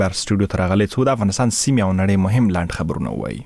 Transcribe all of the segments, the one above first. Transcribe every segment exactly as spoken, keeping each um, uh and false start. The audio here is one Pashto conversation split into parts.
پر سټوډیو ته راغلی څو د افغانستان سیمې او نړۍ مهم لاند خبرونه وایي.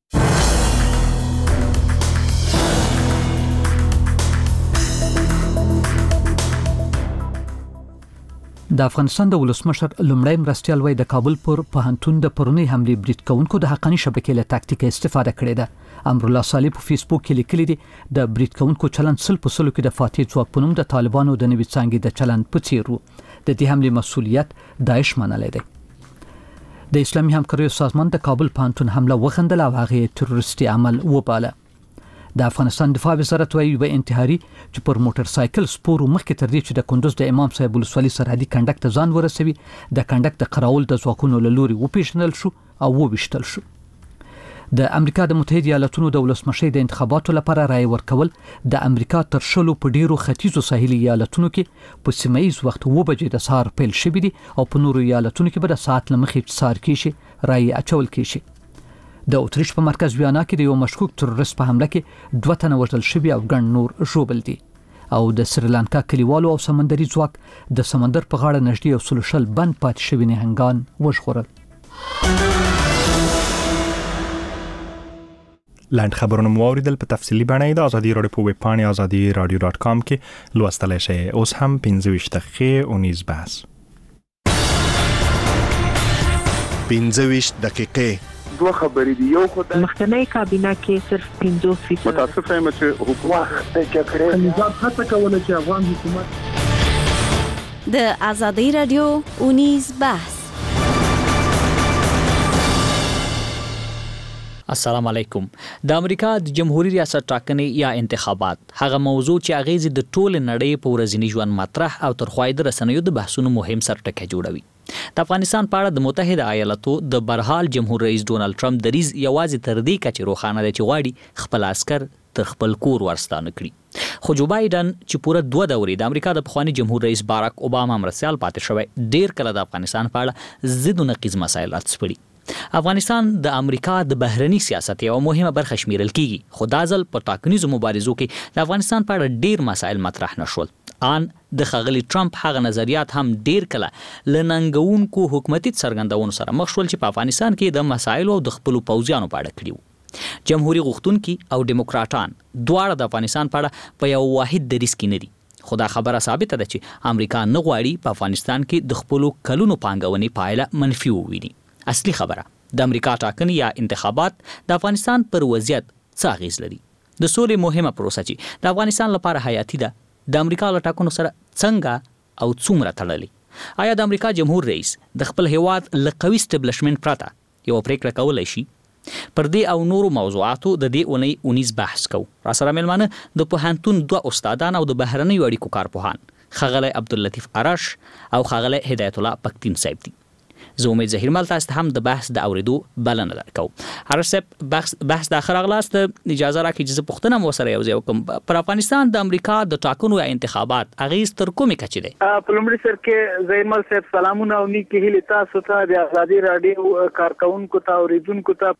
د افغانستان د ولسمشر لومړی مرستیال وای د کابل پر پوهنتون د پرونی حمله بریټ کونکو د حقانی شبکې له تاکتیک استفاده کړې ده. امر الله صالح په فیسبوک کې لیکلي دي د بریټ کونکو چلن سل په سلو کې د فاتح ځواک په نوم د طالبانو د نوي څانګې د چلن په څیر وو. د دې حمله مسؤلیت داعش منلې ده. د اسلامي همکاریو سازمان د کابل پوهنتون حمله وغندله او هغه تروریستي عمل وباله. د افغانستان دفاع وزارت وايي و انتحاري چې پر موټر سایکل سپور مخکې تر دې چې د کندوز د امام صاحب ولسوالۍ سرحدي کنډک ته ځان ورسوي د کنډک د قراول د ځواکونو له لوري وپیژندل شو او وویشتل شو. د امریکا د متحده ایالاتونو د ولسمشۍ د انتخاباتو لپاره رای ورکول د امریکا تر شلو په ډیرو ختیځو ساحلي ایالاتونو کې په سیمایي وخت و بجې د سهار پیل شوی دي او په نورو ایالاتونو کې به د ساعت لمخې سهار کې شي رای اچول کیږي. د اتریش په مرکز ویانا کې د یو مشکوک تروریست په حمله کې دوه تنه وژل شوي او ګڼ نور ژوبل دي. او د سریلانکا کلیوالو او سمندري ځواک د سمندر په غاړه نږدې یو سل شل بند پاتې شوي نهنګان وژغورل. لاند خبرونه مو اوریدل په تفصیلی بڼه د ازادي رادیو په ویب پاڼه ازادي رادیو ډاټ کام کې لوستلای شئ. اوس هم پنځه ویشت دقیقې اونیز بحث پنځه ویشت دقیقې دوه خبرې دي. یو خو د مخکنی کابینه کې صرف پنځوس فیصد متاسفه یم چې حکومت د جګړې نظام هڅه کوله چې افغان حکومت د ازادي رادیو اونیز بحث. السلام علیکم. د امریکا د جمهوریت ریاست ټاکنې یا انتخابات هغه موضوع چې اغیز د ټول نړۍ په ورځني ژوند مطرح او تر خوایده رسنیو د بحثونو مهم سرټکی جوړوي. د افغانستان په اړه د متحده ایالاتو د برحال جمهور رئیس ډونالد ټرمپ دریز یوازې تر دې کچې روښانه دی چې غواړي خپل عسكر تر خپل کور ورستانه کړي. خو جو بایدن چې پوره دوه دورې د امریکا د پخوانی جمهور رئیس باراک اوباما مرستیال پاتې شوی ډیر کله د افغانستان په اړه ضد او نقیض مسایل اڅپړي. افغانستان د امریکا د بهرني سیاست یو مهمه برخه شمیرل کیږي، خو دا ځل په ټاکنیزو مبارزو کې د افغانستان په اړه ډیر مسایل مطرح نشول. ان د خغلی ټرمپ هغه نظریات هم ډیر کله لننګونکو حکومتي څرګندونو سره مخ شول چې په افغانستان کې د مسایلو او د خپل پوځیانو په اړه کړیو. جمهوریت غوښتونکي او دیموکراټان دواړه د افغانستان په اړه په یو واحد دریځ کې نه دي. خو دا خبره ثابته ده چې امریکا نه غواړي په افغانستان کې د خپل کلونو پانګونې پایله منفي وویني. اصلي خبره د امریکا ټاکنې یا انتخابات د افغانستان پر وضعیت څه اغیز لري. د سولې مهمه پروسه چې د افغانستان لپاره حیاتي ده د امریکا له ټاکنو سره څنګه او څومره تړلې؟ آیا د امریکا جمهور رئیس د خپل هیواد له قوي اسټابلیشمنت پرته یو پریکړه کولای شي؟ پر دې او نورو موضوعاتو د دې اونۍ اونیز بحث کوو. را سره مېلمانه د پوهنتون دوه استادان او د بهرنیو اړیکو کارپوهان ښاغلی عبداللطیف ارش او ښاغلی هدایت الله پکتین صاحب دي. زه امید زهیر مل تاسو ته هم د بحث د اوریدو بلنه درکوم. هر څه بحث بحث د اخر اغلاست اجازه راکړئ چې په پښتنه مو سره یو ځای وکم. پر افغانستان د امریکا د ټاکنو یا انتخابات اغیز تر کومه کچې دی؟ په لومړي سر کې زهیر مل صاحب سلامونه او نیکی هیله تاسو ته د ازادي رادیو کارکونکو ته اوریدونکو ته.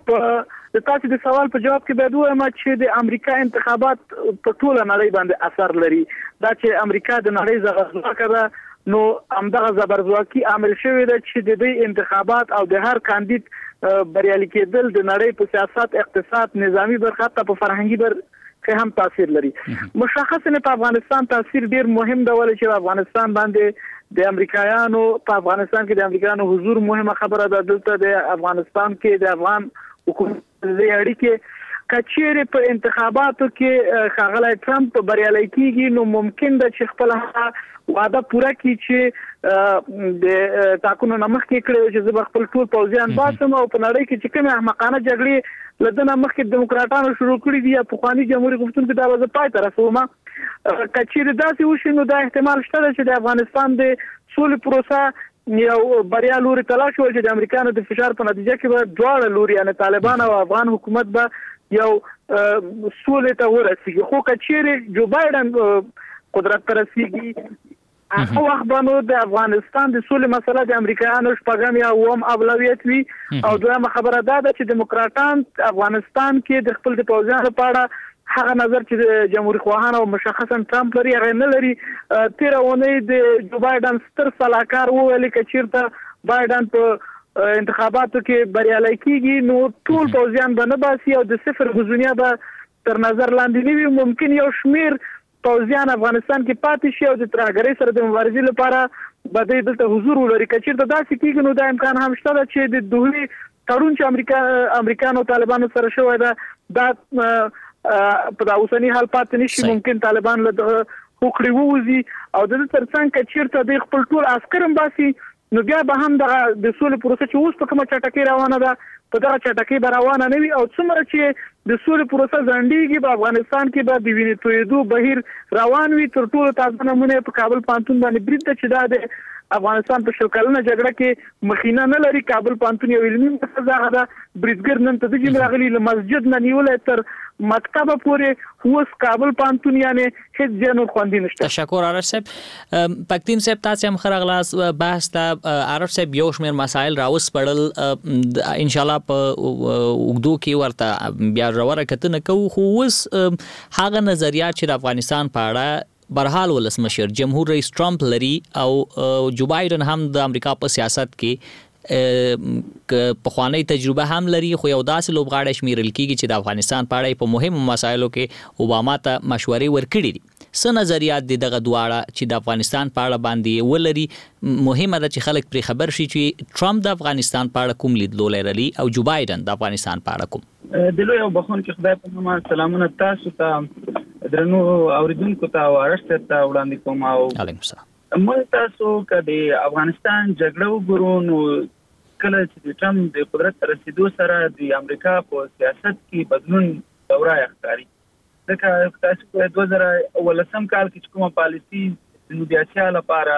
د تاسو د سوال په جواب کې باید وایم چې د امریکا انتخابات په ټول نړۍ باندې اثر لري. دا چې امریکا د نړۍ زغرځواکه ده نو همدغه زبرځواکي عامل شوی دی چې د دې انتخابات او د هر کاندید بریالي کېدل د نړۍ په سیاست، اقتصاد، نظامی برخه ته په فرهنګي برخه هم تاثیر لري. مشخصا په افغانستان تاثیر ډیر مهم دی ولې چې افغانستان باندې د امریکایانو په افغانستان کې د امریکایانو حضور مهمه خبره ده. دلته د افغانستان کې د افغان حکومت د اړیکې کچېره په انتخاباتو کې ښاغلی ټرمپ بریالي کیږي نو ممکن ده چې خپل وعده پوره کړي چې د ټاکنو نه مخکې کړی چې زه به خپل ټول پوځیان باسم او په نړۍ کې چې کومې احمقانه جګړې له ده نه مخکې دیموکراټانو شروع کړي دي یا پخواني جمهوریت غوښتونکي دا به زه پای ته رسوم. که چیرې داسې وشي نو دا احتمال شته چې د افغانستان د سولې پروسه یو بریا لوري ته لاړ شي چې د امریکانو د فشار په نتیجه کې به دواړه لوري یعنې طالبان او افغان حکومت به یو سولې ته ورسیږي. خو که چیرې جو بایدن قدرت ته رسیږي هغه وخت باندې د افغانستان د سولې مسله د امریکایانو شپږم یا اووم اولویت وي. او دویمه خبره دا ده چې دیموکراټان افغانستان کې د خپل د پوځیانو په اړه هغه نظر چې د جمهوریت خواهان او مشخصا ټرمپ لري هغه نه لري. تیر اونۍ د جو بایدن ستر سلاکار وویل چې چیرته بایدن په انتخاباتو کې بریالي کیږي نو ټول پوځیان به نه باسي او د صفر غزونیا به تر نظر لاندې نه وي. ممکن یو شمیر پوځیان افغانستان کې پاتې شي او د ترهګرۍ سره د مبارزې لپاره به د دلته حضور ولري. کچېرته داسې کیږي نو دا امکان هم شته چې د دوی تړون چې امریکا امریکانو طالبانو سره شوی دا دا په دا اوسنی حال پاتې نشي. ممکن طالبان له حقوقي ووزي او د ترڅنګ کچېرته د خپل ټول عسکرم باسي نو بیا به هم د د سولې پروسه چې اوس په کومه چټکۍ روانه ده په دغه چټکۍ به روانه نه وي او څومره چې د سولې پروسه ځنډیږي په افغانستان کې به د وینې تویدو بهیر روان وي. تر ټولو تازه نمونه په کابل پانتون باندې برید ده چې دا د افغانستان په شل کلنه جګړه کې مخینه نه لري. کابل پانتون یو علمي مرکز ده. بریدګر نن ته د جیم راغلي له مسجد نه نیولې تر مکتب پورې اوس کابل پانتون یعنی هیڅ جنور خوندې نشته. تشکر عارف صاحب. پکتین صاحب تاسو هم خرغلاس بحث ته عارف صاحب یو شمیر مسائل راوس پړل ان شاء الله په وګدو کې ورته بیا راوړه کته نه کو خو اوس هغه نظریات چې د افغانستان په اړه برحال ولسمشر جمهور رئیس ټرمپ لري او جو بایدن هم د امریکا په سیاست کې په خوانی تجربه هم لري خو یو داسې لوبغاړی شمیرل کیږي چې د افغانستان په اړه په مهمو مسایلو کې اوباما ته مشورې ورکړي دي. څه نظریات دي دغه دواړه چې د افغانستان په اړه باندې ولري؟ مهمه ده چې خلک پرې خبر شي چې ټرمپ د افغانستان په اړه کوم لیدلوری لري او جو بایدن د افغانستان په اړه کوم. دلو یو بخون کې خدای په نامه سلامونه تاسو ته درنو اوریدونکو ته او ارشد ته وړاندې کوم او علیکم السلام. موږ تاسو کدي افغانستان جګړه وګورو نو کله چې ټرمپ د قدرت تر رسیدو سره د امریکا په سیاست کې بدلون دوره ښکاري. ځکه تاسو په دوه زره ولسم کال کې کومه پالیسی د نوبیا اسیا لپاره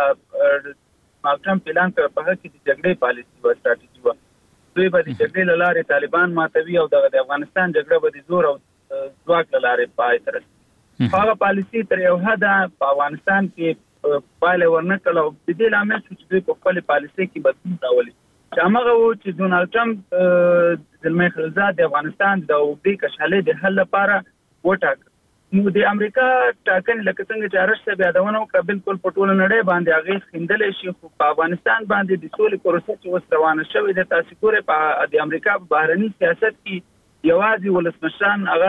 ټرمپ اعلان کړ په هغه کې د جګړې پالیسی او ستراتیژي و. دوی به د جګړې لاره طالبان ماتوي او د افغانستان جګړه به د زور او ځواک لاره پای ته رسي. هغه پالیسی تر یو حده په افغانستان کې پایله ورنکړه او د دې لامل چې دوی په خپل پالیسي کې بدلون راولي. چې هغه و چې ډونالد ټرمپ زلمی خلیلزاد د افغانستان د اوبدي کشالې د حل لپاره وټاک. نو د امریکا ټاکنې لکه څنګه چې ارشد بیا دونه وکړه بالکل په ټوله نړۍ باندې هغه خندلې شي خو په افغانستان باندې د سولې پروسه چې وس روانه شوې ده تاسو ګورئ په د امریکا په بهرني سیاست کې یوازې ولسمشران هغه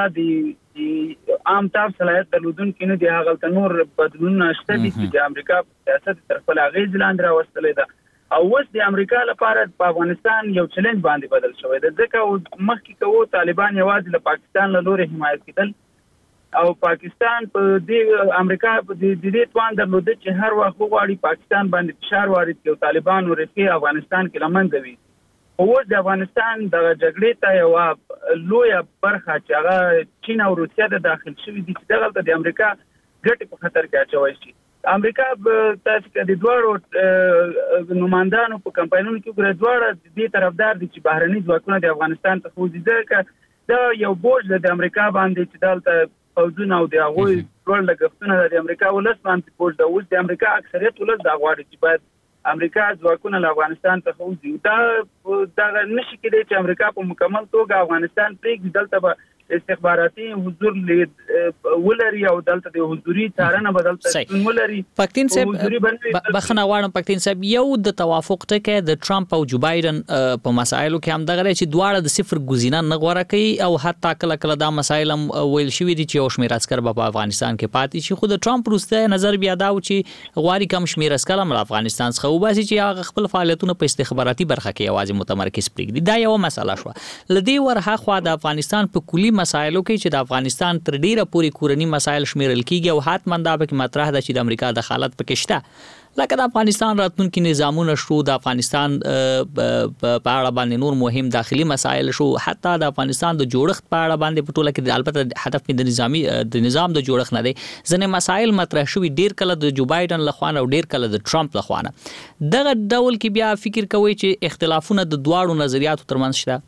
د عام تاب صلاحیت درلودونکي نه دي. هغه نور بدلون شته دي چې د امریکا سیاست تر خپل اغیز لاندې راوستلې ده او اوس د امریکا لپاره په افغانستان یو چیلنج باندې بدل شوی ده. ځکه مخکې کوو طالبان یوازې له پاکستان له لوري حمایت کېدل او پاکستان په دې امریکا په دې توان درلود چې هر وخت غواړي پاکستان باندې فشار وارد کړي او طالبان ورته افغانستان کې لمنځه وي. اوس د افغانستان د جګړې ته یو لوی برخه چې هغه چین او روسیا د داخل شوی دي چې دغه د امریکا ګټې په خطر کې اچوي شي. امریکا تاسو کې د دوړو نمائندانو په کمپاینونو کې ګره دوړه دې طرفدار دي چې بهرني ځواکونه د افغانستان ته خوځي. ځکه دا یو بوج د امریکا باندې چې دلته فوجونه او د هغه ټول لګښتونه د امریکا ولس باندې بوج ده. اوس د امریکا اکثریت ولس دا غواړي چې باید امریکا ځواکونه له افغانستان څخه وځي. دا دا نشي کېدای چې امریکا په مکمل توګه افغانستان پرېږدي. دلته به استخباراتي حضور لید ولري او دلته د حضوري څارنه بدلته ولري. پکتین صاحب بخنه غواړم پکتین صاحب یو د توافق ټکی د ټرمپ او جو بایدن په مسایلو کې هم دغه چې دواړه د صفر ګزینه نه غوړه کوي او حتی کله کله دا مسایل هم ویل شوی دي چې یو شمېر عسكر په افغانستان کې پاتې شي. خو د ټرمپ وروسته نظر بیا دا و چې غواړي کم شمېر عسكر هم افغانستان څخه وباسي چې هغه خپل فعالیتونه په استخباراتي برخه کې یوازې متمرکز پرېږدي. دا یو مسله شو. لدی ورها خو د افغانستان په کلی مسایلو کې چې د افغانستان تر ډیره پوری کورنی مسایل شمیرل کیږي او حتما دا به مطرح ده چې د امریکا دخالت پکې شته. لکه د افغانستان راتلونکي نظامونه شو د افغانستان په اړه باندې نور مهم داخلي مسایل شو حتی د افغانستان د جوړښت په اړه باندې په ټوله کې البته هدف د نظامی د نظام د جوړښت نه دی. ځنې مسایل مطرح شوي ډیر کله د جو بایدن لخوا او ډیر کله د ټرمپ لخوا. دغه ډول کې بیا فکر کوي چې اختلافونه د دواړو نظریاتو ترمنځ شته.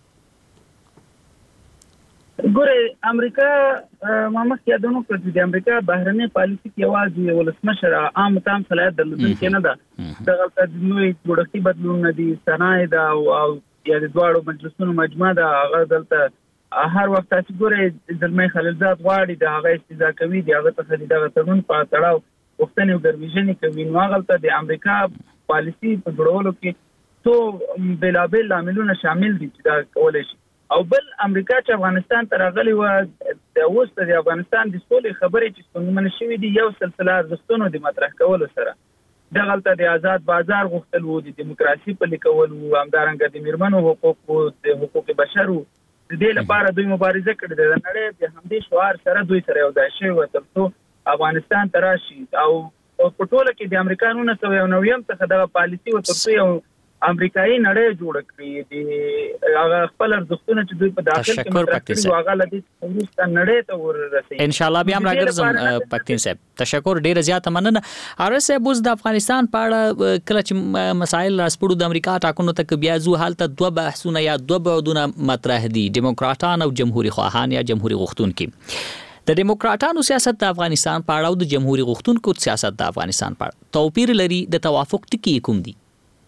ګوره امریکا مامخ یادونو کړ چې د امریکا بهرنی پالیسي کې یوازې ولسمشر عام تام صلاحیت درلودونکي نه ده. دغه د نوې جوړښتي بدلون نه دي صنایع ده او یا د دواړو مجلسونو مجمع ده. هغه دلته هر وخت تاسو ګوره زلمی خلیلزاد غواړي د هغه استیزا کوي د هغه څخه دغه تړون په تړاو وختنې او ګرمیژنې کوي. نو هغه ته د امریکا پالیسي په جوړولو کې څو بلابل عاملونه شامل دي چې دا کولای شي. او بل امریکا چې افغانستان ته راغلی و د اوس د افغانستان د سولې خبرې چې ستونزمن شوې دي یو سلسله ارزښتونو د مطرح کولو سره دغلته د آزاد بازار غوښتل وو، د دیموکراسي پلي کول وو، همدارنګه د میرمنو حقوقو د حقوق بشر وو. د دې لپاره دوی مبارزه کړې ده. د نړۍ د همدې شعار سره دوی سره یو ځای شوي وو ترڅو افغانستان ته راشي. او په ټوله کې د امریکا نولس سوه یو نوي څخه دغه پالیسي و ترڅو یو امریکایي نړۍ جوړ کړي. د هغه خپل ارزښتونه چې دوی په داخل کې مطرح کړي هغه لدی وروسته نړۍ ته ورسېږي. ان شاء الله بیا موږ راګرځم پښتين صاحب. تشکر ډیر زیات مننه. ارس صاحب اوس د افغانستان په اړه کله چې مسایل راسپړو د امریکا ټاکنو ته بیا زو حالت دوه بحثونه یا دوه بعدونه مطرح دي، دیموکراتان او جمهوریت خواهان یا جمهوریت غوښتونکي. د دیموکراتانو سیاست د افغانستان په اړه او د جمهوریت غوښتونکو سیاست د افغانستان په اړه توپیر لري. د توافق ټکي کوم دي؟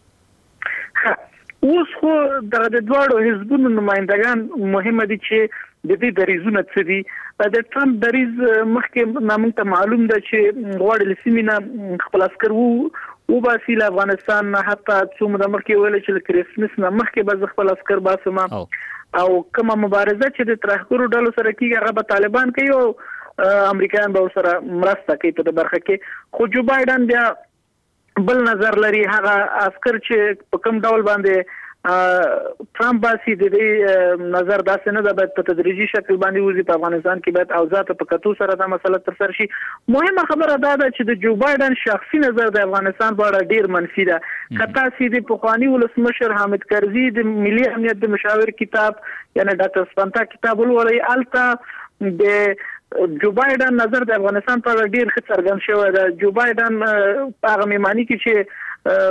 اوس خو د دوړو حزبونو نمائندگان مهمه دي چې د دې دریزونه څه دي. د ټرمپ دریز مخکې نامنګ ته معلوم ده چې غواړي لسیمینه خپل عسكر وو او باسي له افغانستان حتی څومره مخکې ویل چې کرسمس نه مخکې به خپل عسكر باسم او کومه مبارزه چې د ترهګرو ډلو سره کیږي هغه به طالبان کوي او امریکایان به سره مرسته کوي په برخه کې. خو جو بایدن بیا بل نظر لري. هغه عسكر چې په کوم ډول باندې ټرمپ باسي د دې نظر داسې نه ده، باید په تدریجي شکل باندې وزي په افغانستان کې باید اوضاع ته په کتو سره دا مسله تر سره شي. مهمه خبره دا ده چې د جو بایدن شخصي نظر د افغانستان په اړه ډیر منفي ده. کتا سي د پخوانی ولسمشر حامد کرزي د ملي امنیت د مشاور کتاب یعنی ډاکټر سپانتا کتاب ولولي الته د جو بایدن نظر د افغانستان په اړه ډیر ښه څرګند شوی ده. جو بایدن په هغه میمانی کې چې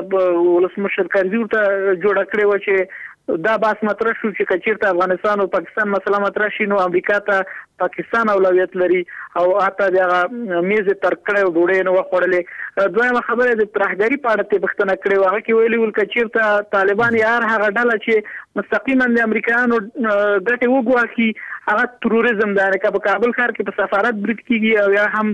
ولسمشر کرزي ورته جوړ کړی و چې دا باس مطرح شو چې کچیرته افغانستان او پاکستان مسله مطرح شي نو امریکا ته پاکستان اولویت لري او حتی دا میز تر کړه ډوړې نو وخوړلې. دویمه خبره د ترهګری په اړه تبختنه کړې و هغه کې ویلي ول کچیرته طالبان یار هغه ډله چې مستقیما د امریکایانو ګټه وګواکي هغه تروریزم د امریکا په کابل ښار کې په سفارت برید کیږي او یا هم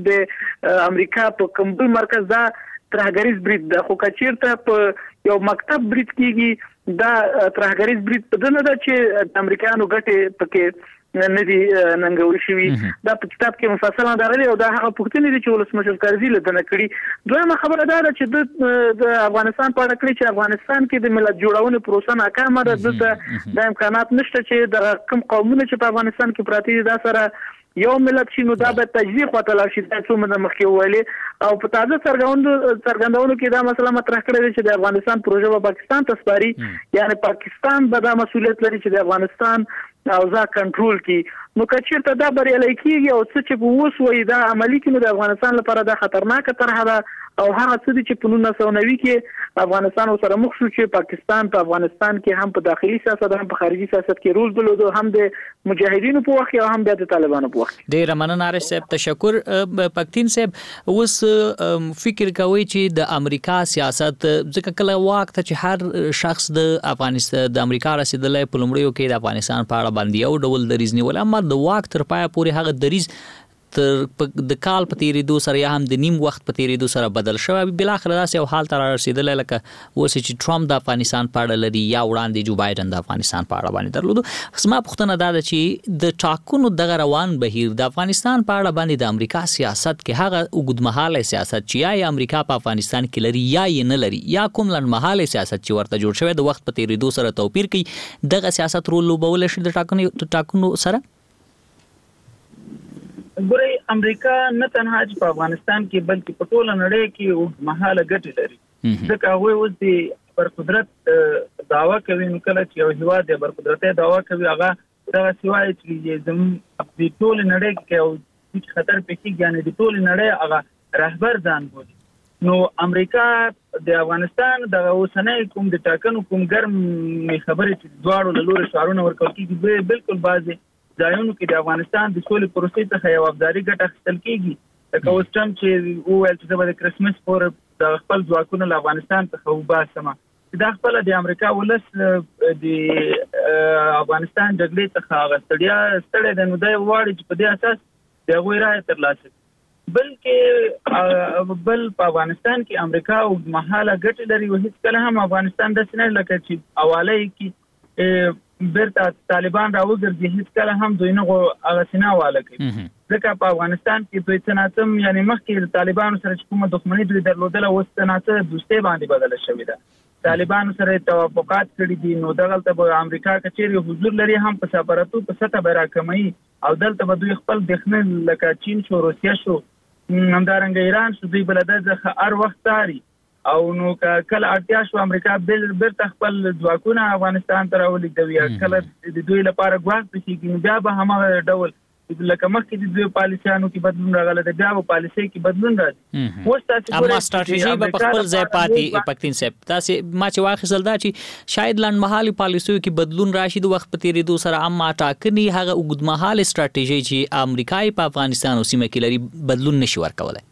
د امریکا په کمبل مرکز دا ترهګریز برید ده. خو کچیرته په یو مکتب برید کیږي دا ترهګریز برید په دنه ده چې د امریکایانو ګټه پکې نه دي ننګول شوی. دا په کتاب کې مفصل راغلی او دا هغه پوښتنې دي چې ولسمشر کرزي لدنه کړي. دویمه خبره دا ده چې د افغانستان په اړه کړي چې افغانستان کې د ملت جوړونې پروسه ناکامه ده. د امکانات نشته چې د کوم قومونه چې په افغانستان کې پراته دي دا سره یو ملت شي نو دا به تجزیه خواته لاړ شي. دا څومره مخکې ویلې او په تازه څرګندونو څرګندونو کې دا مسله مطرح کړې چې د افغانستان پروژه په پاکستان ته سپاري، یعنی پاکستان به دا مسولیت لري چې د افغانستان اوضاع کنټرول کړي. نو کچیرته دا بریالي کیږي او څه چې په اوس وایي دا عملی کړي نو د افغانستان لپاره دا خطرناکه طرحه ده او هغه څه چې په نولس سوه نوي کې افغانستان سره مخ شو چې پاکستان په افغانستان کې هم په داخلي سیاست هم په خارجي سیاست کې رول درلود، هم د مجاهدینو په وخت او هم د طالبانو په وخت. ډیر مننه ارش صاحب. تشکر. پښتين صاحب اوس فکر کوي چې د امریکا سیاست ځکه کله وخت چې هر شخص د افغانستان د امریکا رسیدلې په لومړیو کې د افغانستان په اړه باندې یو ډول دریز نیول، اما د وخت تر پای پورې هغه دریز تر د کال په تیریدو سره یا هم د نیم وخت په تیریدو سره بدل شوی. بل اخر داسې یو حال تر رسیدل لکه اوس چې ټرمپ د افغانستان په اړه لري یا وړاندې جو بایدن د افغانستان په اړه باندې درلود. اسما پښتنه دا ده چې د ټاکنو دغه روان بهیر د افغانستان په اړه باندې د امریکا سیاست کې هغه وګدمحاله سیاست چې یا امریکا په افغانستان کې لري یا یې نه لري یا کوم لنډمحاله سیاست چې ورته جوړ شوی د وخت په تیریدو سره توپیر کوي، دغه سیاست رول لوبول شي د ټاکنو ټاکنو سره. ګورئ امریکا نه تنها چې په افغانستان کې بلکې په ټوله نړۍ کې اوږدمهاله ګټې لري. ځکه هغوی اوس د برقدرت دعوا کوي. نو کله چې یو هیواد د برقدرتۍ دعوا کوي هغه دغه سوای چې زموږ د ټوله نړۍ کې یو خطر پېښیږي، یعنې د ټوله نړۍ هغه رهبر ځان بولي. نو امریکا د افغانستان د اوسنۍ کوم د ټاکنو کوم ګرم خبرې چې دواړو له لوري شعارونه ورکول کېږي بالکل بعضې ځایونو کې د افغانستان د سولې پروسې څخه یو ابداري ګټه اخیستل کېږي. لکه اوس ټرمپ چې وویل چې زه به د کرسمس پورې د خپل ځواکونه له افغانستان څخه وباسم، دا خپله د امریکا ولس د افغانستان جګړې څخه هغه ستړیا ستړی دی. نو دی غواړي چې په دې اساس د هغوی رایه ترلاسه کړي. بلکې بل په افغانستان کې امریکا او محاله ګټ لري او هیڅ کله هم افغانستان د سینې لکه چې حواله کې برته طالبان راوګرځي هیڅ کله هم دوی نه هغه سینه حواله کوي ځکه په افغانستان کې دوی تناتم یعنی مخکې طالبان سره کومه دښمنۍ دوی درلودله اوس تناتم دوستي باندې بدله شوې ده طالبان سره توافقات کړي دي نو دغلته به امریکا کچېری حضور لري هم په سفارتو په سطح براکمي او دلته به دوی خپل دښمن لکه چین شو روسیا شو همدارنګه ایران شو دوی بلده ځخه هر وخت تاري او نو کله اړتیا شو امریکا بل برته خپل ځواکونه افغانستان ته راولېږي کله د دوی لپاره ګواښ کیږي بیا به همغه ډول لکه مخکې د دوی پالیسیانو کې بدلون راغله د بیا په پالیسي کې بدلون راځي اوس تاسو اما ستراتیژي په خپل ځای پاتې پکتین صاحب تاسو ما چې واخیستل دا چې شاید لنډمحالي پالیسیو کې بدلون راشي د وخت په تیریدو سره اما ټاکنی هغه اوږدمهاله ستراتیژي چې امریکای په افغانستان او سیمه کې لري بدلون نشي ورکولای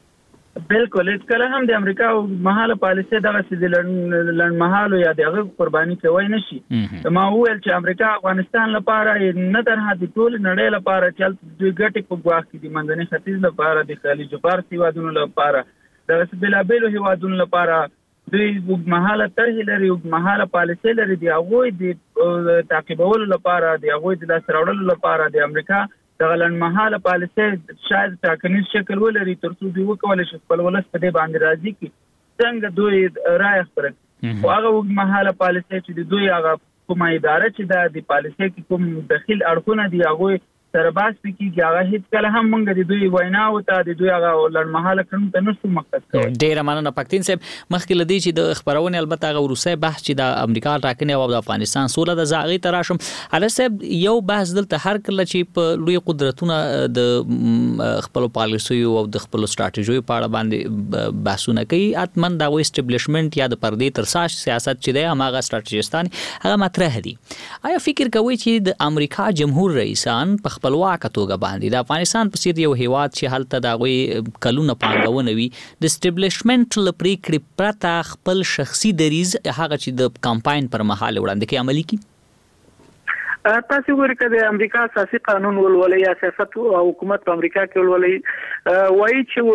بالکل کله هم د امریکا او محاله پالیسي دغه چې لنډمحاله یا دغه قرباني کوي نشي ما وویل چې امریکا افغانستان لپاره نه تنها د ټول نړۍ لپاره چې دوی ګټي په ګواښ کې د منځني ختیځ لپاره د خلیج فارس هیوادونو لپاره د بېلابېلو هیوادونو لپاره دوی محاله طرحې لري او محاله پالیسي لري د هغوی د تعقیبولو لپاره د هغوی د لاسته راوړلو لپاره د امریکا د لنډمحاله پالیسي شاید ټاکنیز شکل ولري ترڅو دوی وکولای شي خپل ولس په دې باندې راضي کړي څنګه دوی رائے خپل او هغه لنډمحاله پالیسي چې د دوی هغه کومه اداره چې د پالیسي کې کوم دخیل اړخونه دي هغه سره باس کیږي هغه هیڅ کله هم موږ د دوی وینا او ته د دوی هغه لړمحاله کړم ته نشو مقصد کوي ډیر مننه پکتین صاحب مخکې لدی چې د خبرونه البته هغه روسي بحث چې د امریکا ټاکنې او د افغانستان سوله د زاغي تراشم علي صاحب یو بحث دلته هر کله چې په لوی قدرتونه د خپل پالیسي او د خپل ستراتیژي په اړه باندې بحثونه کوي اتمن دا ویسټبلیشمنت یا د پردې ترساش سیاست چې دی هغه ستراتیژستان هغه مطرح دي آیا فکر کوي چې د امریکا جمهور رئیسان په خپلواک توګه باندې د افغانستان په څیر یو هیواد چې هلته د غوي کلونه پانګونه وي د اسټابلیشمنت لپاره پرته خپل شخصي دریز هغه چې د کمپاین پر مهال وړاندې کې عملي کی تاسو ګورئ چې د امریکا اساسي قانون ولولي یا سیاست او حکومت په امریکا کې ولولي وایي چې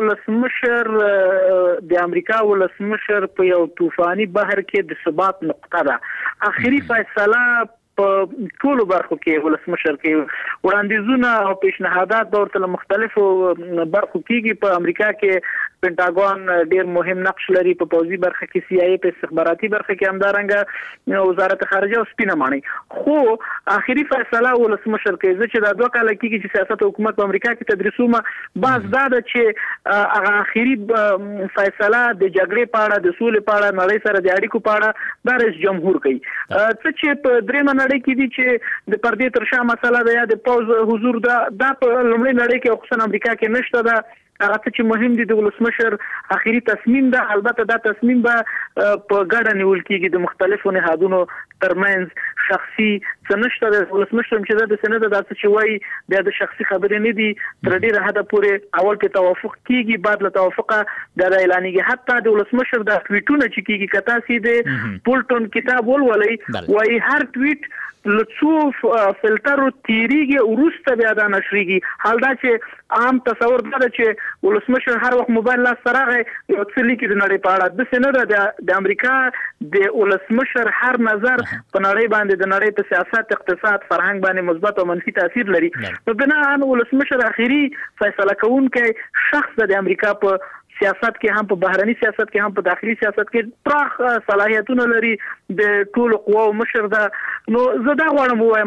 ولسمشر د امریکا ولسمشر په یو طوفاني بحر کې د ثبات نقطه ده اخري فیصله په ټولو برخو کې ولسمشر کې وړاندیزونه او پیشنهادات د ورته مختلفو برخو کېږي په امریکا کې پینټاګون ډیر مهم نقش لري په پوځي برخه کې سی آی ای په استخباراتي برخه کې همدارنګه وزارت خارجه او سپینه مانی خو اخیری فیصله ولسمشر کوي چې د دوه کال کې چې سیاست او حکومت په امریکا کې تدریسومه باز دا ده چې هغه اخیری فیصله د جګړې په اړه د سولې په اړه نړۍ سره د اړیکو په اړه د رئیس جمهور کوي څه چې په درېمه نړۍ کې دي چې د پردې تر شا مسله ده یا د پوز حضور ده دا په لومړۍ نړۍ کې خصوصا امریکا کې نشته ده هغه چې مهم دي د ولسمشر اخیری تصمیم ده البته دا تصمیم به په ګډه نیول کېږي د مختلفو نهادونو ترمنځ شخصي څنشته د ولسمشر چې د سند د چې وایي د شخصي خبرې نه دي تر ډیره حد پورې اول کې توافق کېږي بعد له توافقه د اعلانېږي حتی د ولسمشر د ټویټونه چې کېږي کتا سي د پولټون کتاب ولولي وایي هر ټویټ لڅو فلټر تیریږي ورسته بیا دا نشریږي حال دا چې عام تصور دا چې ولسمشر هر وخت موبایل لا سره یو څه لیکي د نړۍ په اړه د سند د امریکا د ولسمشر هر نظر په نړۍ باندې د نړۍ په سیاست اقتصاد فرهنګ باندې مثبت او منفي تاثیر لري په بنا ان ولسمشر اخیری فیصله کوونکی شخص د امریکا په سیاست کې هم په بهرني سیاست کې هم په داخلي سیاست کې پراخ صلاحیتونه لري د ټولو قواو مشر ده نو زه دا غواړم وایم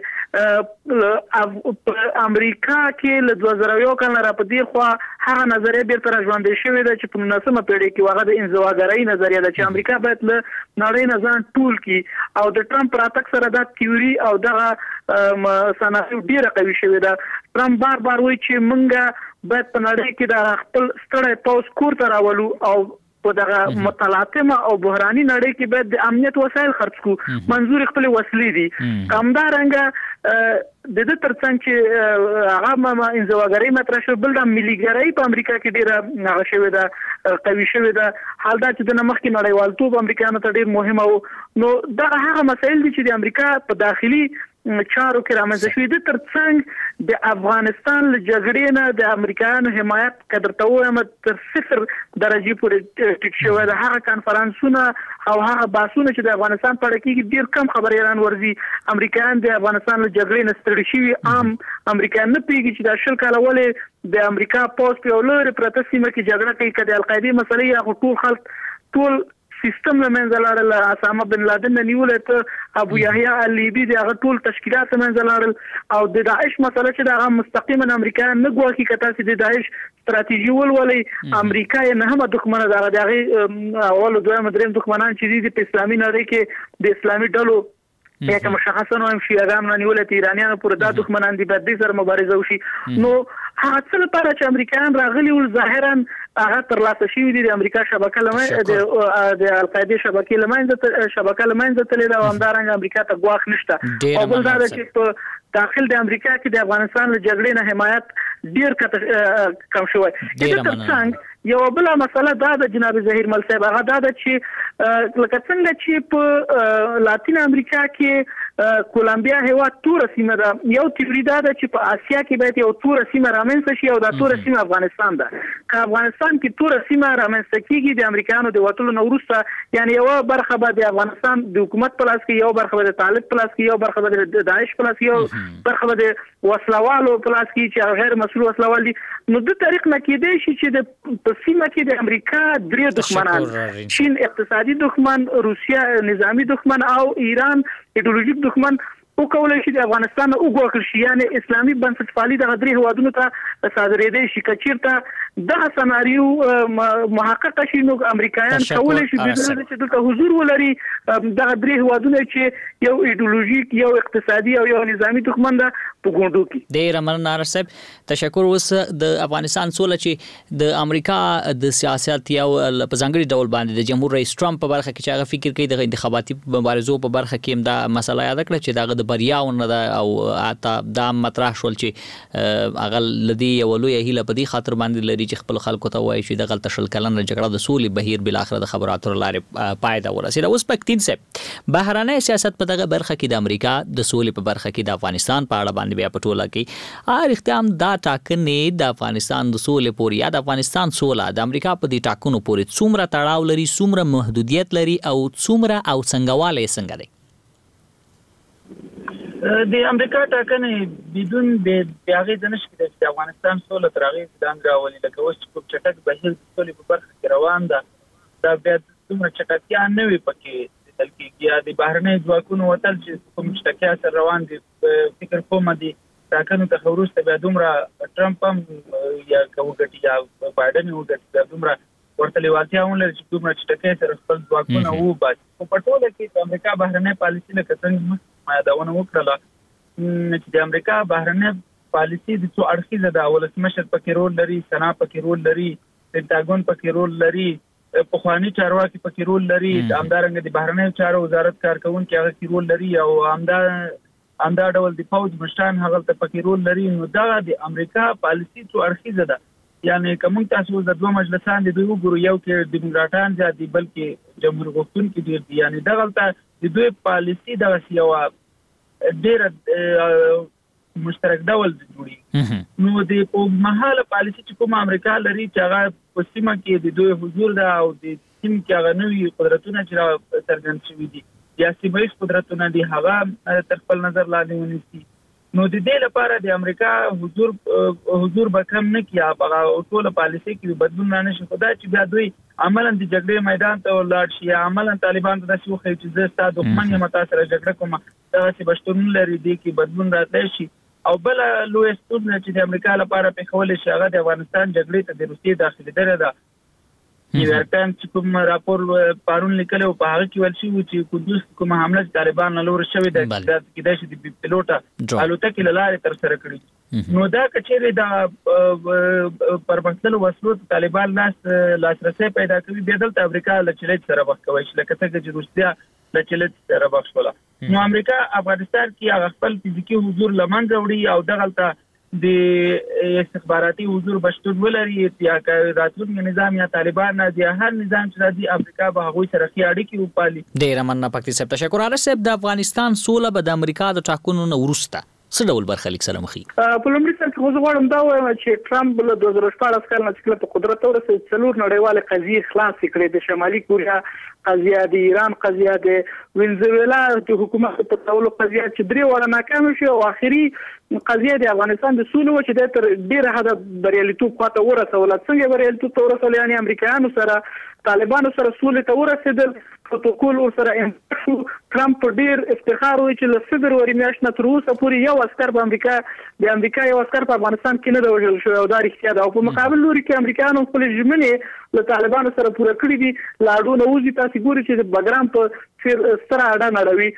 چې په امریکا کې له دوه زره یو کال را پدې خو هغه نظریه بیرته راژوندې شوې ده چې په نولسمه پیړۍ کې هغه د انزواګرۍ نظریه ده چې امریکا باید له نړۍ نه ځان ټول کړي او د ټرمپ راتګ سره دا تیوري او دغه سناریو ډیره قوي شوې ده ټرمپ بار بار وایي چې مونږه باید په نړۍ کې د خپل ستړی پوځ کور ته راولو او په دغه متلاطمه او بحراني نړۍ کې باید د امنیت وسایل خرڅ کړو منظور خپل وسلې دي همدارنګه د دې ترڅنګ چې هغه انزواګرۍ مطرح شو بل د مليګرۍ په امریکا کې ډیره هغه شوې ده قوي شوې ده حال دا چې د مخکې نړیوالتوب امریکایانو ته ډیر مهم او نو دا هغه مسایل دي چې د امریکا په داخلي چارو کې رامنځته شوې د ترڅنګ د افغانستان له جګړې نه د امریکایانو حمایت قدر ته وایم تر صفر درجه پورې ټیټ شوی د هغه کانفرنسونه او هغه باسونه چې د افغانستان په اړه کې ډیر کم خبريالان ورزي امریکایان د افغانستان له جګړې نه ستړي شوي عام امریکایان نه پیږي چې د شل کال ولې د امریکا پوز په لور پرته سیمه کې جګړه کوي کله القاعده مسلې یا ټول خلک ټول سیستم له منځه لاړل اسامه بن لادن نیول ته ابو یحیی اللیبی دغه ټول تشکیلات منځه لاړل او د داعش مسله چې دغه مستقیما امریکا نه ګواکې کته چې د داعش استراتیژي ولولې امریکا نه هم دښمنه دغه دغه اول دویم دریم دښمنان چې د اسلامي نړۍ کې د اسلامي ډلو یا کوم شخصانو هم شیعاګان نه نیول ته ایرانیانو پر د دښمنان دي بد سره مبارزه وشي نو هغه څه لپاره چې امریکایان راغلي ول ظاهرا هغه تر لاسه شوی دي د امریکا شبکه لمه د القاعده شبکې لمه شبکه لمه تللی دا همدارنګ امریکا ته ګواښ نشته او بل دا چې په داخل د امریکا کې د افغانستان له جګړې نه حمایت ډیر کم شوی د ترڅنګ یو بل مسله دا د جناب ظهیر مل صاحب هغه دا چې لکه څنګه چې په لاتین امریکا کې کولمبیا هوا تور سیمه ده یو تیوري دا ده چې په آسیا کې باید یو تور سیمه رامنځته شي او دا تور سیمه افغانستان ده که افغانستان کې تور سیمه رامنځته کیږي د امریکایانو د وټلو نو وروسته یعنی یو برخه به د افغانستان د حکومت په لاس کې یو برخه به د طالب په لاس کې یو برخه به د داعش په لاس کې یو برخه به د وسلوالو په لاس کې چې غیر مسؤل وسلوال دي نو د طریق نه کېدای شي چې د سیمه کې د امریکا درې دښمنان چین اقتصادي دښمن روسیا نظامی دښمن او ایران ایدئولوژیک دښمن او کولای شي د افغانستان او ګوکل شي یعنی اسلامي بنسټپالي د غدري هوادونو ته صادرېدای شي کچیرته دا سناریو محقق شي نو امریکایان کولای شي چې دلته حضور ولري د غدري هوادونو چې یو ایدئولوژیک یو اقتصادي او یو نظامی دښمن ده په ګوندو کې ډیر مننه صاحب تشکر اوس د افغانستان سوله چې د امریکا د سیاست یو په ځانګړي ډول باندې د جمهور رئیس ټرمپ په برخه کې چې هغه فکر کوي د انتخاباتي مبارزو په برخه کې دا مسله یاد کړه چې دا د بریاونه ده او اته دا مطرح شول چې هغه لدی یو لوی هیله په دې خاطر باندې لري چې خپل خلکو ته وایي چې د غلط شل کلن جګړه د سولې بهیر بل اخر د خبراتو لارې پایده ورسید اوس پکتین سه بهرانه سیاست په دغه برخه کې د امریکا د سولې په برخه کې د افغانستان په اړه باندې بیا پټوله کې ار اختیام دا ټاکنې د افغانستان د سولې پورې یا د افغانستان سوله د امریکا په دې ټاکنو پورې څومره تړاو لري څومره محدودیت لري او څومره او څنګهواله څنګه دی د امریکا ټاکنې بدون د هغه د نشي د افغانستان سوله ترغیب د امریکا لکه اوس چې چټک بهیر سولې په برخه کې روان ده دا بیا څومره چټکتیا نه وي پکې بلکې یا د بهرنۍ ځواکونو وتل چې کوم چټکتیا سره روان دي فکر کوم دي ټاکنو ته وروسته بیا دومره ټرمپ هم یا کوګټي یا بایدن وګټي دومره ورته لیوالتیا ولري چې دومره چټکتیا سره خپل ځواکونه وو بس په ټوله کې د امریکا بهرنۍ پالیسي لکه څنګه ما داونه وکړه چې د امریکا بهرنۍ پالیسي د څو اړخیزه ده ولسمشر پکې رول لري سنا پکې رول لري پینټاګون پکې رول لري پخوانی چارواکي پکې رول لري د همدارنګه د بهرنۍ چارو وزارت کارکونکو هغه کې رول لري او همدار همدار ډول د فوج مشران هغه ته پکې رول لري نو دا د امریکا پالیسي څو اړخیزه ده یعنی کوم تاسو د دوه مجلسان د دوی وګورو یو کې دیموکراتان زیات دي بلکې جمهور غوښتونکي ډیر دي یعنی دا غلطه د دوی پالیسي د یو ډیر مشترک ډول جوړي نو د په محاله پالیسي چې کوم امریکا لري چې هغه په سیمه کې د دوی حضور ده او د سیم کې هغه نوې قدرتونه چې څرګند شوي دي یا سیمایي قدرتونه دي هغه تر خپل نظر لاندې ونیسي نو د دې لپاره د امریکا حضور حضور به کم نه کیه هغه ټول پالیسي کې بدلون نه شي خدای چې بیا دوی عملاً د جګړې میدان ته ولاړ شي عملاً طالبان ته داسې وخی چې زه ستاسو دښمن یم تاسو سره جګړه کوم دا چې بشتون لري دي کې بدلون راتلی شي او بل لوی ستونزه چې د امریکا لپاره پیښول شي هغه د افغانستان جګړې ته د روسیې داخلي دره ده نیویارک ټایمز چې کوم راپور پارون لیکلی و په هغه کې ویل شوي چې قدوس کومه حمله چې طالبان له لورې شوې ده چې کېدای شي د پیلوټه الوتکې له لارې ترسره کړي نو دا که چیرې د پرمختللو وسلو ته طالبان لاسرسی پیدا کوي بیا دلته امریکا له چلج سره مخ کوی شي لکه څنګه چې روسیه له چلج سره مخ شوله نو امریکا افغانستان کې هغه خپل فزیکي حضور له منځه وړي او دغلته د استخباراتي حضور بشتون ولري یا راتلونکي نظام یا طالبان یا هر نظام چې راځي امریکا به هغوی سره ښې اړیکې وپالي. ډېره مننه پکتي صاحب. تشکر. عارف صاحب د افغانستان سوله به د امریکا د ټاکنو نه وروسته څه ډول برخلیک سره مخ کیږي؟ په لومړي سر کې زه غواړم دا وایم چې ټرمپ له دوه زره شپاړس کال نه چې په قدرت ورسېد څلور نړیوالې قضیې خلاص کړې، د شمالي کوریا قضیه، د ایران قضیه، د وینزویلا د حکومت په تولو قضیه چې درې وړه ناکام شو، او اخري قضیه د افغانستان د سولې و چې د تر ډیره حد بریالیتوب خواته ورسول. څنګه بریالیتوب ته ورسول؟ یعنی امریکایانو سره طالبانو سره سولې ته ورسېدل، پروتوکول ورسره امضا شو. ټرمپ ډیر افتخار وکړي چې له فبروري میاشتې نه تر اوسه پورې یو عسکر په امریکا د امریکا یو عسکر په افغانستان کې نه دی وژل شوی، او دا رښتیا ده. او په مقابل لوري کې امریکایانو خپل ژمنې له طالبانو سره پوره کړې دي. لاډو نه وځي، تاسو ګورئ چې د بګرام په څیر ستره اډه نړوي.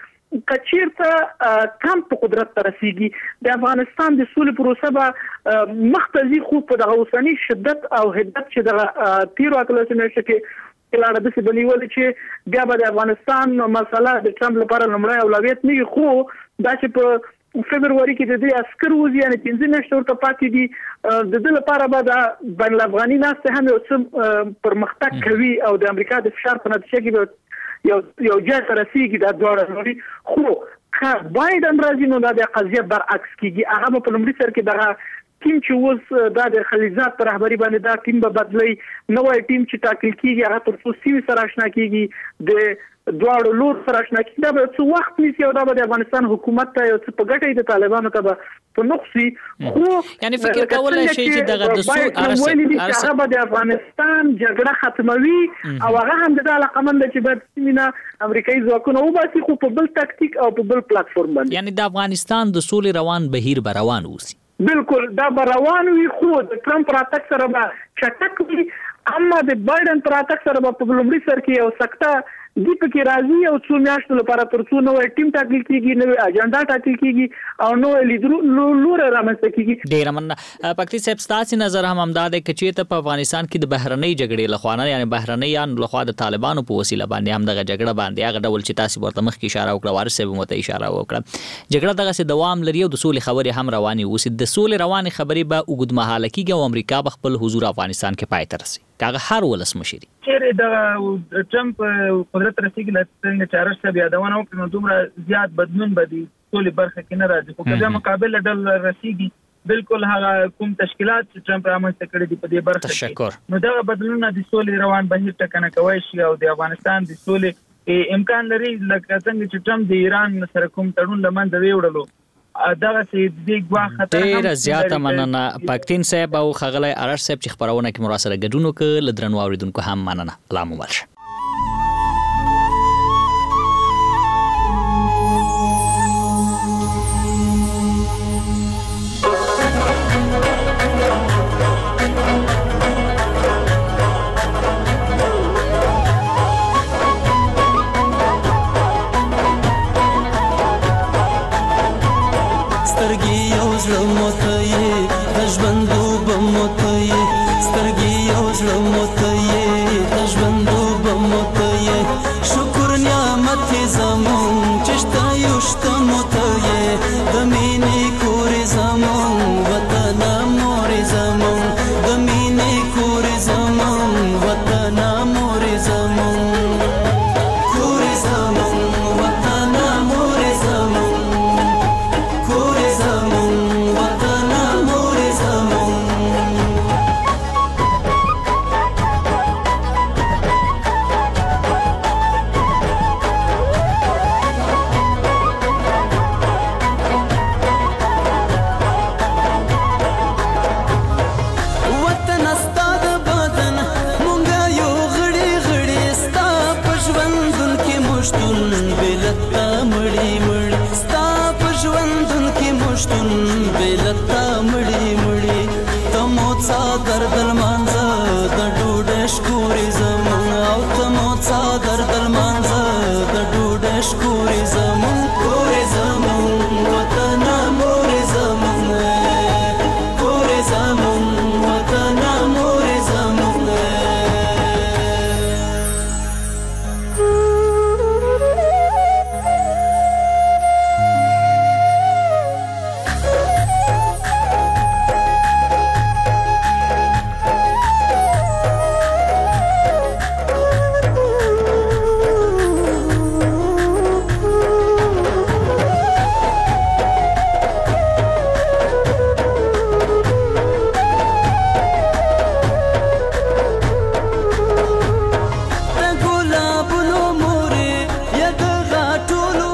کچیرته ټرمپ په قدرت ته رسیږي د افغانستان د سولې پروسه به مختزي خو په دغه اوسنی شدت او حدت چې د تیرو اتلسو میاشتو کې کلاړه د څه بنیول چې بیا به د افغانستان مسله د ټرمپ لپاره لومړی اولویت نه وي، خو دا چې په فبروري کې د دې عسکر وځي یعنی پنځه میاشتې ورته پاتې دي، د دې لپاره به د بین الافغاني ناستې هم یو څه پرمختګ کوي او د امریکا د فشار په نتیجه کې به یو یو ځای ته رسیږي دا دواړه نوري. خو که بایدن راځي نو دا د قضیه برعکس کیږي. هغه په لومړي سر کې دغه ټیم چې اوس دا د خلیزات پر رهبری باندې دا ټیم به بدلی، نوې ټیم چې ټاکل کیږي هغه تر څو سیمې سره آشنا کیږي، د دواړو لور سره آشنا کیږي، دا به څه وخت نیسي او دا به د افغانستان حکومت ته یو څه په ګټه د طالبانو ته به په نقصي. خو یعنی فکر کولای شي چې دغه د سو ارسه هغه به د افغانستان جګړه ختموي او هغه هم د علاقمند چې به سیمه امریکایي ځواکونه وباسي، خو په بل تکتیک او په بل پلیټفارم باندې. یعنی د افغانستان د سولې روان بهیر به روان وسی. بالکل دا به روان وي، خو د ټرمپ راتګ سره به چټک وي، اما د بایدن راتګ سره به په لومړي سر کې یو سکته دی پکې راځي او څو میاشتو لپاره تر څو نوې ټیم ټاکل کیږي، نوې اجنډا ټاکل کیږي او نوې لیدرو لور رامنځته کیږي. ډیر مننه پکتي صاحب. ستاسو نظر هم همدا دی چې ته په افغانستان کې د بهرنۍ جګړې لخوا یعنی بهرنۍ لخوا د طالبانو په وسیله باندې هم دغه جګړه باندې هغه ډول چې تاسو ورته مخ کې اشاره وکړه، وارث صاحب مو ته اشاره وکړه، جګړه دغه څه دوام لري او د سولې خبرې هم رواني وسی. د سولې رواني خبرې به وګد مهاله کیږي او امریکا به خپل حضور افغانستان کې پای ته رسي. کاغه هر ولس مشري چیرې د ټرمپ قدرت رسیدل څنګه چې ارشد بیا دونه وکړي نو دومره زیات بدلون بدی ټول برخه کې نه راځي. خو کله مقابل ډل رسیدي بالکل هغه کوم تشکیلات چې ټرمپ رامنځته کړي دي په دې برخه کې، نو دا بدلونه د سولې روان بهیر ټکنه کوي شي او د افغانستان د سولې امکان لري. لکه څنګه چې ټرمپ د ایران سره کوم تړون لمنځه ویوړلو، دا چې د ګواخ خطر ډیر زیاته مننه پکتین صاحب او خغلی ارش صاحب چې خبرونه کې مراسله ګډون وکړ. لدرنو اوریدونکو هم مننه. الله مو ورشه. مړی مړ ستا په ژوندون کې مشتون بلت